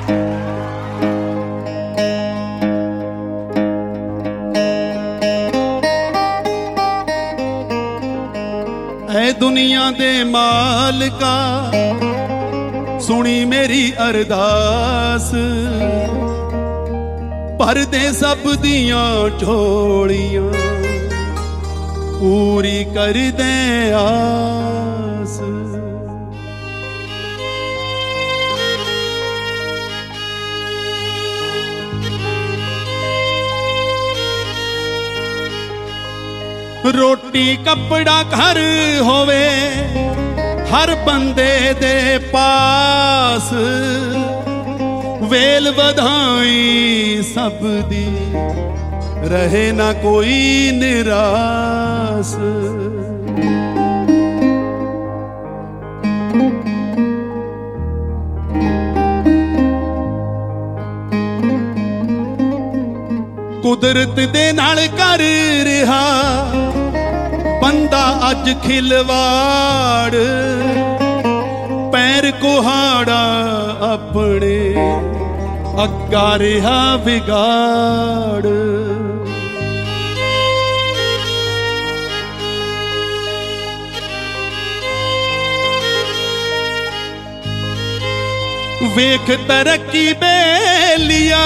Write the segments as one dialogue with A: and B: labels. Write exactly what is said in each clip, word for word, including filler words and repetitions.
A: ऐ दुनिया दे मालका सुनी मेरी अरदास, भर दे सब दियां झोलियां, पूरी कर दे आस। रोटी कपड़ा घर होवे हर बंदे दे पास, वेल वधाई सब दी रहे ना कोई निराश। कुदरत दे नाल कर रहा बंदा अज खिलवाड़, पैर कुहाड़ा अपने अग्गा रहा बिगाड़। वेख तरक्की बेलिया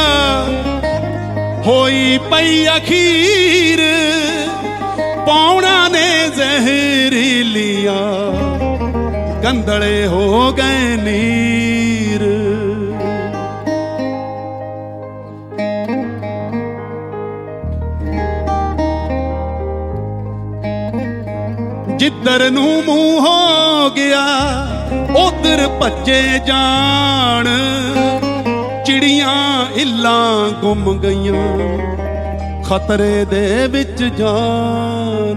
A: होई पई अखीर, पौना ने जहरीलिया गंदड़े हो गए नीर। जिधर नू मुंह हो गया उधर भज्जे जान, चिड़ियां इल्लां गुम गईयां खतरे दे विच जान।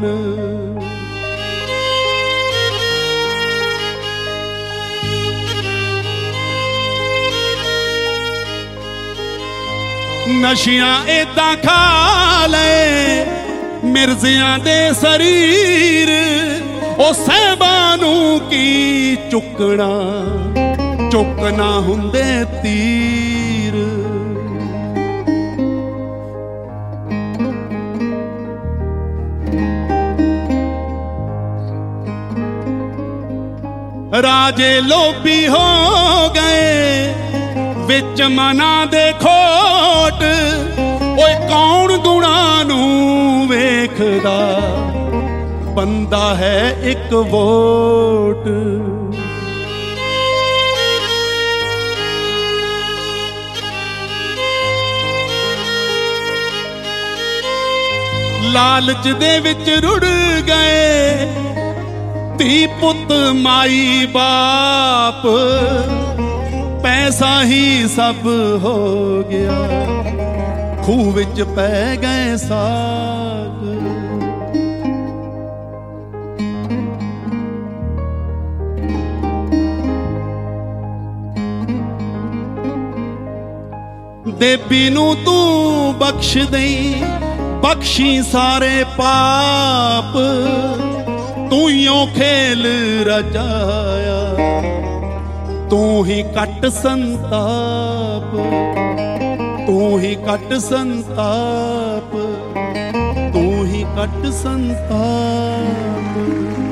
A: नशियां एदां खा ले मिर्जियां दे शरीर, ओ सहबानू की चुकना चुकना हुंदे तीर। राजे लोभी हो गए विच मना दे खोट, ओए कौन गुणा नू वेखदा बंदा है एक वोट। लालच दे विच रुड़ गए धी पुत माई बाप, पैसा ही सब हो गया खूह विच पै गए साग। देवी नू तू बख्श दई बख्शी सारे पाप, तू यो खेल रजाया तू ही कट संताप, तू ही कट संताप, तू ही कट संताप।